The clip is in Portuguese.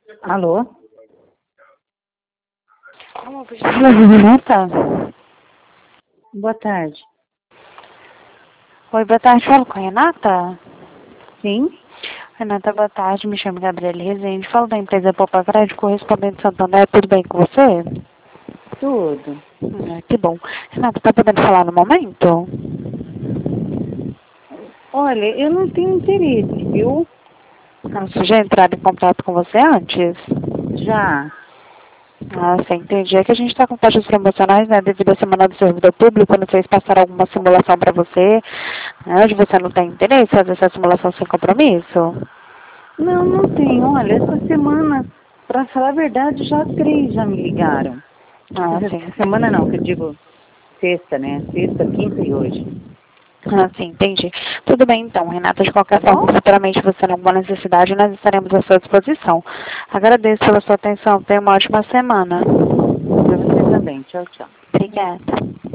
Alô? Alô, Renata? Boa tarde. Oi, boa tarde. Falo com a Renata? Sim? Renata, boa tarde. Me chamo Gabriele Rezende. Falo da empresa Poupa Crédito, correspondente Santander. Tudo bem com você? Tudo. Que bom. Renata, tá podendo falar no momento? Olha, eu não tenho interesse, viu? Você já entraram em contato com você antes? Já. Sim, entendi. É que a gente está com taxas promocionais, né, devido à Semana do Servidor Público. Não sei se passaram alguma simulação para você, né, onde você não tem interesse em fazer essa simulação sem compromisso. Não, não tenho. Olha, essa semana, pra falar a verdade, já 3 já me ligaram. Sim. Essa semana não, que eu digo sexta, né? Sexta, quinta e hoje. Sim, entendi. Tudo bem então, Renata. De Tá qualquer bom? forma, futuramente você não alguma necessidade, nós estaremos à sua disposição. Agradeço pela sua atenção. Tenha uma ótima semana. Pra você também. Tchau, tchau. Obrigada.